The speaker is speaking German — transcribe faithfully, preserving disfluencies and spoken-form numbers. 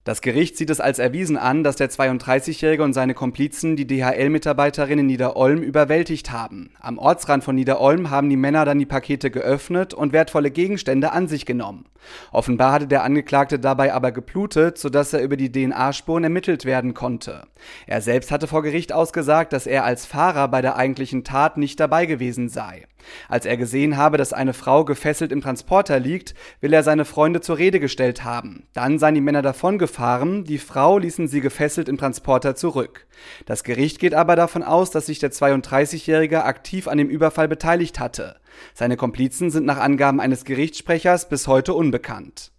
Das Gericht sieht es als erwiesen an, dass der zweiunddreißigjährige und seine Komplizen die D H L-Mitarbeiterin in Niederolm überwältigt haben. Am Ortsrand von Niederolm haben die Männer dann die Pakete geöffnet und wertvolle Gegenstände an sich genommen. Offenbar hatte der Angeklagte dabei aber geblutet, sodass er über die D N A-Spuren ermittelt werden konnte. Er selbst hatte vor Gericht ausgesagt, dass er als Fahrer bei der eigentlichen Tat nicht dabei gewesen sei. Als er gesehen habe, dass eine Frau gefesselt im Transporter liegt, will er seine Freunde zur Rede gestellt haben. Dann seien die Männer davongefahren, die Frau ließen sie gefesselt im Transporter zurück. Das Gericht geht aber davon aus, dass sich der zweiunddreißigjährige aktiv an dem Überfall beteiligt hatte. Seine Komplizen sind nach Angaben eines Gerichtssprechers bis heute unbekannt.